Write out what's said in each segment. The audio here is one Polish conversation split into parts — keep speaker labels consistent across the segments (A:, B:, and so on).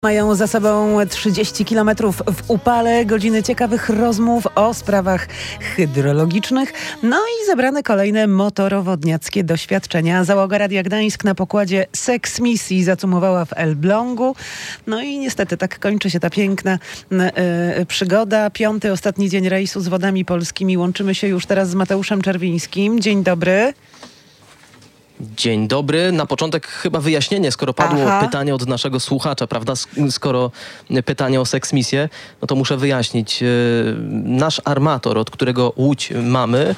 A: Mają za sobą 30 kilometrów w upale, godziny ciekawych rozmów o sprawach hydrologicznych, no i zebrane kolejne motorowodniackie doświadczenia. Załoga Radia Gdańsk na pokładzie seksmisji zacumowała w Elblągu. No i niestety tak kończy się ta piękna przygoda. 5. ostatni dzień rejsu z wodami polskimi. Łączymy się już teraz z Mateuszem Czerwińskim. Dzień dobry.
B: Dzień dobry. Na początek chyba wyjaśnienie, skoro padło pytanie od naszego słuchacza, prawda? Skoro pytanie o seksmisję, no to muszę wyjaśnić. Nasz armator, od którego łódź mamy,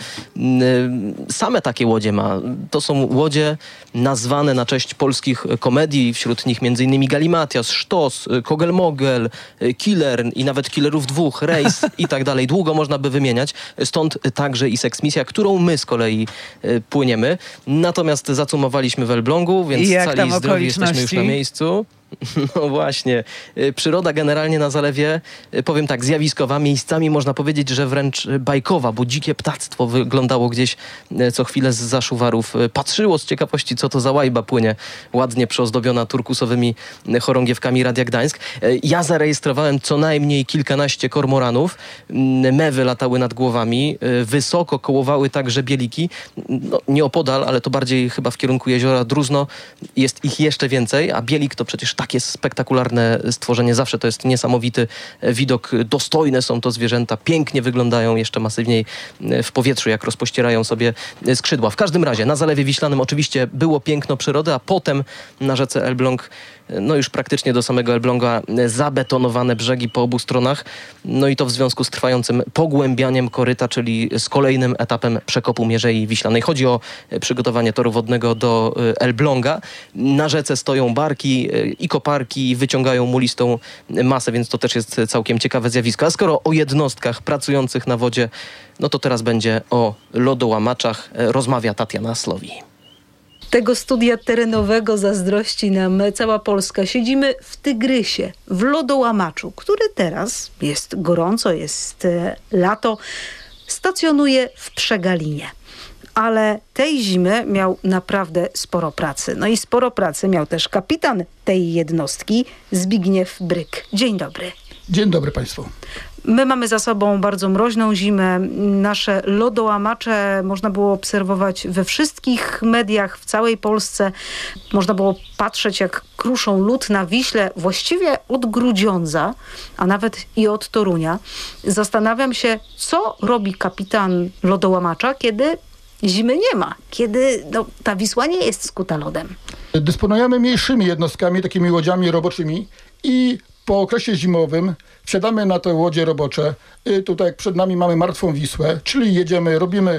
B: same takie łodzie ma. To są łodzie nazwane na cześć polskich komedii, wśród nich m.in. Galimatias, Sztos, Kogel-Mogel, Killer i nawet Killerów 2, Rejs i tak dalej. Długo można by wymieniać. Stąd także i seksmisja, którą my z kolei płyniemy. Natomiast zacumowaliśmy w Elblągu, więc cali i zdrowi jesteśmy już na miejscu. No właśnie. Przyroda generalnie na zalewie, powiem tak, zjawiskowa. Miejscami można powiedzieć, że wręcz bajkowa, bo dzikie ptactwo wyglądało gdzieś co chwilę zza szuwarów. Patrzyło z ciekawości, co to za łajba płynie, ładnie przyozdobiona turkusowymi chorągiewkami Radia Gdańsk. Ja zarejestrowałem co najmniej kilkanaście kormoranów. Mewy latały nad głowami. Wysoko kołowały także bieliki. No, nie opodal, ale to bardziej chyba w kierunku jeziora Druzno. Jest ich jeszcze więcej, a bielik to przecież takie spektakularne stworzenie. Zawsze to jest niesamowity widok. Dostojne są to zwierzęta. Pięknie wyglądają jeszcze masywniej w powietrzu, jak rozpościerają sobie skrzydła. W każdym razie na Zalewie Wiślanym oczywiście było piękno przyrody, a potem na rzece Elbląg, no już praktycznie do samego Elbląga, zabetonowane brzegi po obu stronach. No i to w związku z trwającym pogłębianiem koryta, czyli z kolejnym etapem przekopu Mierzei Wiślanej. Chodzi o przygotowanie toru wodnego do Elbląga. Na rzece stoją barki i koparki, wyciągają mulistą masę, więc to też jest całkiem ciekawe zjawisko. A skoro o jednostkach pracujących na wodzie, no to teraz będzie o lodołamaczach. Rozmawia Tatiana Slowi.
C: Tego studia terenowego zazdrości nam cała Polska. Siedzimy w Tygrysie, w lodołamaczu, który teraz jest gorąco, jest lato, stacjonuje w Przegalinie. Ale tej zimy miał naprawdę sporo pracy. No i sporo pracy miał też kapitan tej jednostki, Zbigniew Bryk. Dzień dobry.
D: Dzień dobry Państwu.
C: My mamy za sobą bardzo mroźną zimę. Nasze lodołamacze można było obserwować we wszystkich mediach w całej Polsce. Można było patrzeć, jak kruszą lód na Wiśle, właściwie od Grudziądza, a nawet i od Torunia. Zastanawiam się, co robi kapitan lodołamacza, kiedy zimy nie ma, kiedy ta Wisła nie jest skuta lodem.
D: Dysponujemy mniejszymi jednostkami, takimi łodziami roboczymi i po okresie zimowym wsiadamy na te łodzie robocze. Tutaj jak przed nami mamy martwą Wisłę, czyli jedziemy, robimy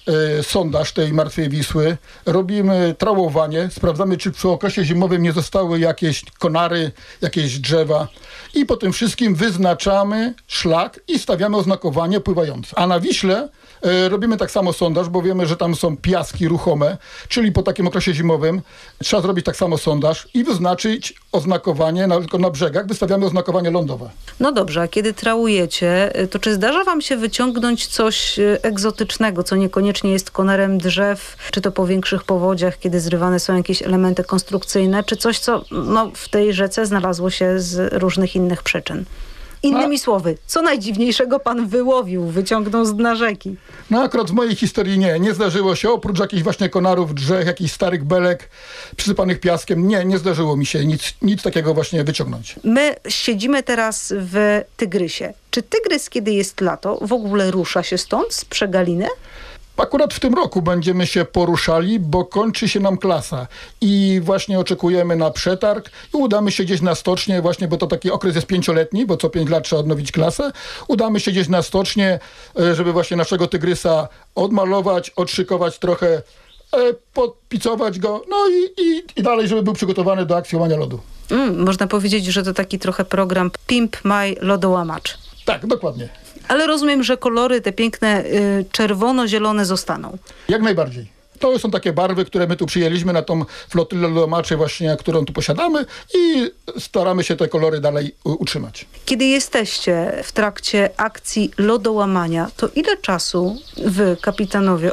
D: sondaż tej martwej Wisły, robimy trałowanie, sprawdzamy, czy przy okresie zimowym nie zostały jakieś konary, jakieś drzewa i po tym wszystkim wyznaczamy szlak i stawiamy oznakowanie pływające. A na Wiśle robimy tak samo sondaż, bo wiemy, że tam są piaski ruchome, czyli po takim okresie zimowym trzeba zrobić tak samo sondaż i wyznaczyć oznakowanie, tylko na brzegach wystawiamy oznakowanie lądowe.
C: No dobrze, a kiedy trałujecie, to czy zdarza wam się wyciągnąć coś egzotycznego, co niekoniecznie jest konarem drzew, czy to po większych powodziach, kiedy zrywane są jakieś elementy konstrukcyjne, czy coś, co w tej rzece znalazło się z różnych innych przyczyn? Innymi słowy, co najdziwniejszego pan wyłowił, wyciągnął z dna rzeki?
D: No akurat w mojej historii nie zdarzyło się, oprócz jakichś właśnie konarów, drzew, jakichś starych belek przysypanych piaskiem. Nie zdarzyło mi się nic takiego właśnie wyciągnąć.
C: My siedzimy teraz w Tygrysie. Czy Tygrys, kiedy jest lato, w ogóle rusza się stąd, z Przegaliny?
D: Akurat w tym roku będziemy się poruszali, bo kończy się nam klasa i właśnie oczekujemy na przetarg i udamy się gdzieś na stocznię właśnie, bo to taki okres jest 5-letni, bo co 5 lat trzeba odnowić klasę. Udamy się gdzieś na stocznię, żeby właśnie naszego Tygrysa odmalować, odszykować trochę, podpicować go, no i dalej, żeby był przygotowany do akcji łamania lodu.
C: Można powiedzieć, że to taki trochę program Pimp My Lodołamacz.
D: Tak, dokładnie.
C: Ale rozumiem, że kolory te piękne czerwono-zielone zostaną.
D: Jak najbardziej. To są takie barwy, które my tu przyjęliśmy na tą flotylę lodołamaczy właśnie, którą tu posiadamy i staramy się te kolory dalej utrzymać.
C: Kiedy jesteście w trakcie akcji lodołamania, to ile czasu wy, kapitanowie,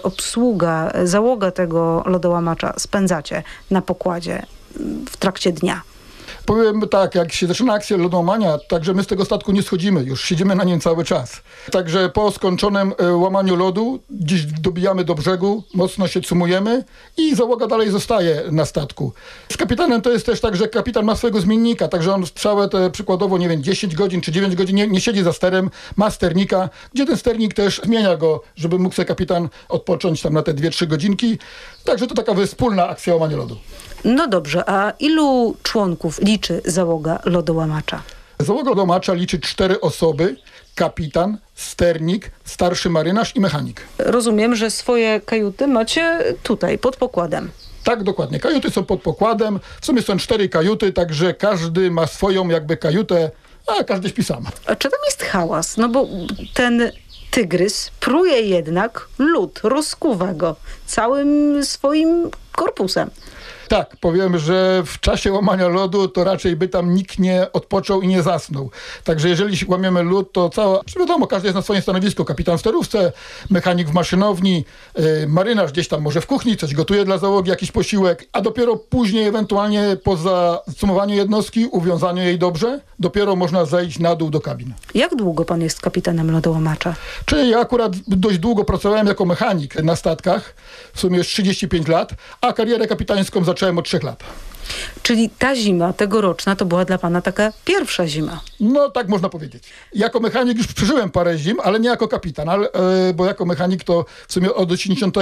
C: załoga tego lodołamacza spędzacie na pokładzie w trakcie dnia?
D: Powiem tak, jak się zaczyna akcja lodomania, także my z tego statku nie schodzimy, już siedzimy na nim cały czas. Także po skończonym łamaniu lodu gdzieś dobijamy do brzegu, mocno się cumujemy i załoga dalej zostaje na statku. Z kapitanem to jest też tak, że kapitan ma swojego zmiennika, także on całe te przykładowo, 10 godzin czy 9 godzin nie siedzi za sterem, ma sternika, gdzie ten sternik też zmienia go, żeby mógł sobie kapitan odpocząć tam na te 2-3 godzinki. Także to taka wspólna akcja łamania lodu.
C: No dobrze, a ilu członków liczy załoga lodołamacza?
D: Załoga lodołamacza liczy 4 osoby, kapitan, sternik, starszy marynarz i mechanik.
C: Rozumiem, że swoje kajuty macie tutaj, pod pokładem.
D: Tak, dokładnie. Kajuty są pod pokładem. W sumie są 4 kajuty, także każdy ma swoją jakby kajutę, a każdy śpi sam.
C: A czy tam jest hałas? No bo ten tygrys pruje jednak lód, rozkuwa go całym swoim korpusem.
D: Tak, powiem, że w czasie łamania lodu to raczej by tam nikt nie odpoczął i nie zasnął. Także jeżeli łamiemy lód, to wiadomo, każdy jest na swoim stanowisku. Kapitan w sterówce, mechanik w maszynowni, marynarz gdzieś tam może w kuchni, coś gotuje dla załogi, jakiś posiłek, a dopiero później ewentualnie po zacumowaniu jednostki, uwiązaniu jej dobrze, dopiero można zejść na dół do kabin.
C: Jak długo pan jest kapitanem lodołamacza?
D: Czyli ja akurat dość długo pracowałem jako mechanik na statkach, w sumie już 35 lat, a karierę kapitańską zacząłem od 3 lat.
C: Czyli ta zima tegoroczna to była dla pana taka pierwsza zima.
D: No tak można powiedzieć. Jako mechanik już przeżyłem parę zim, ale nie jako kapitan, bo jako mechanik to w sumie od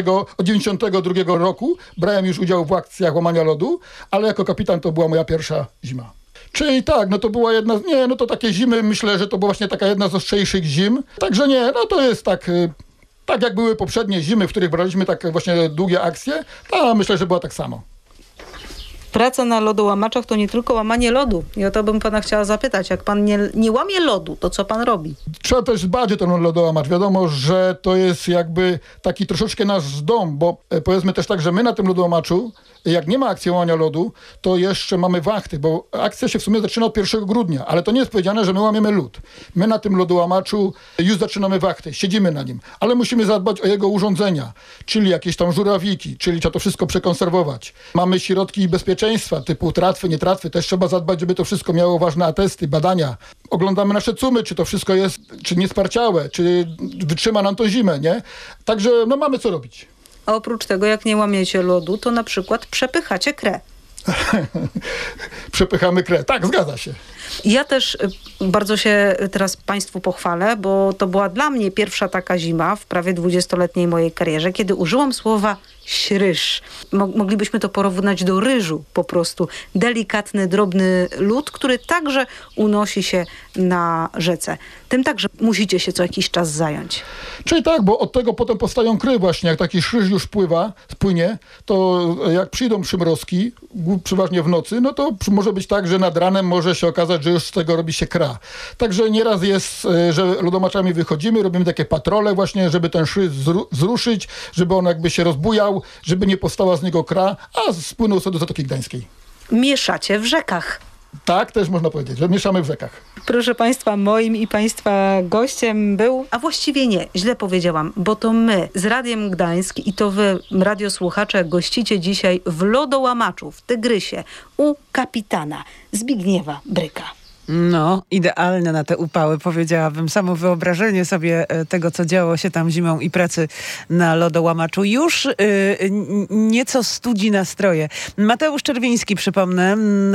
D: 92 roku brałem już udział w akcjach łamania lodu, ale jako kapitan to była moja pierwsza zima. Czyli tak, no to była to takie zimy, myślę, że to była właśnie taka jedna z ostrzejszych zim. Także to jest tak jak były poprzednie zimy, w których braliśmy tak właśnie długie akcje, to myślę, że była tak samo.
C: Praca na lodołamaczach to nie tylko łamanie lodu. I o to bym pana chciała zapytać. Jak pan nie łamie lodu, to co pan robi?
D: Trzeba też dbać o ten lodołamacz. Wiadomo, że to jest jakby taki troszeczkę nasz dom, bo powiedzmy też tak, że my na tym lodołamaczu, jak nie ma akcji łamania lodu, to jeszcze mamy wachty, bo akcja się w sumie zaczyna od 1 grudnia, ale to nie jest powiedziane, że my łamiemy lód. My na tym lodołamaczu już zaczynamy wachty, siedzimy na nim, ale musimy zadbać o jego urządzenia, czyli jakieś tam żurawiki, czyli trzeba to wszystko przekonserwować. Mamy środki bezpieczeństwa typu tratwy, nietratwy, też trzeba zadbać, żeby to wszystko miało ważne atesty, badania. Oglądamy nasze cumy, czy to wszystko jest, czy niesparciałe, czy wytrzyma nam to zimę, nie? Także mamy co robić.
C: A oprócz tego, jak nie łamiecie lodu, to na przykład przepychacie krę.
D: Przepychamy krę. Tak, zgadza się.
C: Ja też bardzo się teraz państwu pochwalę, bo to była dla mnie pierwsza taka zima w prawie 20-letniej mojej karierze, kiedy użyłam słowa śryż. Moglibyśmy to porównać do ryżu po prostu. Delikatny, drobny lód, który także unosi się na rzece. Tym także musicie się co jakiś czas zająć.
D: Czyli tak, bo od tego potem powstają kry właśnie. Jak taki śryż już spłynie, to jak przyjdą przymrozki, przeważnie w nocy, no to może być tak, że nad ranem może się okazać, że już z tego robi się kra. Także nieraz jest, że lodomaczami wychodzimy, robimy takie patrole właśnie, żeby ten szryż wzruszyć, żeby on jakby się rozbujał, żeby nie powstała z niego kra, a spłynął sobie do Zatoki Gdańskiej.
C: Mieszacie w rzekach.
D: Tak, też można powiedzieć, że mieszamy w rzekach.
C: Proszę państwa, moim i państwa gościem był, a właściwie nie, źle powiedziałam, bo to my z Radiem Gdańsk i to wy, radiosłuchacze, gościcie dzisiaj w lodołamaczu, w Tygrysie, u kapitana Zbigniewa Bryka.
A: No, idealne na te upały, powiedziałabym. Samo wyobrażenie sobie tego, co działo się tam zimą i pracy na lodołamaczu już nieco studzi nastroje. Mateusz Czerwiński, przypomnę,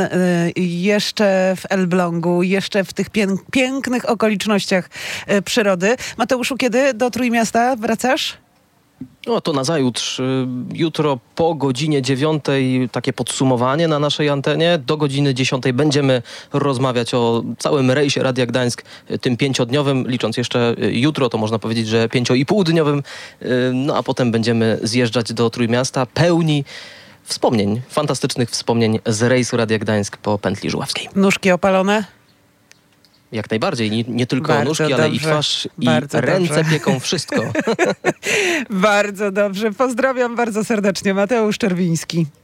A: jeszcze w Elblągu, jeszcze w tych pięknych okolicznościach przyrody. Mateuszu, kiedy do Trójmiasta wracasz?
B: No to nazajutrz. Jutro po godzinie 9 takie podsumowanie na naszej antenie. Do godziny 10 będziemy rozmawiać o całym rejsie Radia Gdańsk, tym 5-dniowym, licząc jeszcze jutro, to można powiedzieć, że 5,5-dniowym. No a potem będziemy zjeżdżać do Trójmiasta pełni wspomnień, fantastycznych wspomnień z rejsu Radia Gdańsk po pętli żuławskiej.
A: Nóżki opalone?
B: Jak najbardziej. Nie tylko
A: bardzo
B: nóżki,
A: dobrze,
B: ale i twarz, i ręce
A: dobrze.
B: pieką wszystko.
A: Bardzo dobrze. Pozdrawiam bardzo serdecznie. Mateusz Czerwiński.